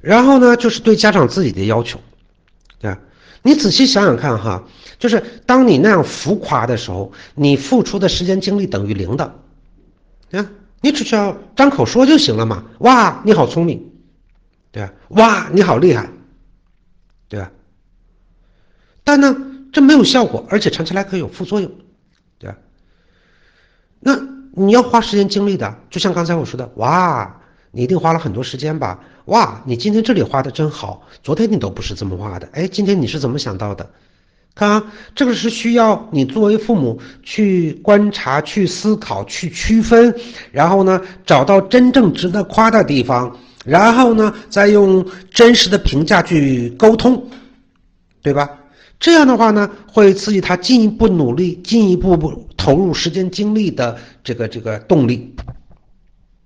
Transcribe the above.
然后呢，就是对家长自己的要求，对吧？你仔细想想看哈，就是当你那样浮夸的时候，你付出的时间精力等于零的，啊，你只需要张口说就行了嘛。哇，你好聪明，对吧？哇，你好厉害，对吧？但呢，这没有效果，而且长期来可以有副作用，对吧？那你要花时间精力的，就像刚才我说的，哇，你一定花了很多时间吧？哇，你今天这里画的真好，昨天你都不是这么画的，哎，今天你是怎么想到的？看啊，这个是需要你作为父母去观察、去思考、去区分，然后呢，找到真正值得夸的地方，然后呢，再用真实的评价去沟通，对吧？这样的话呢，会刺激他进一步努力、进一步投入时间精力的这个动力。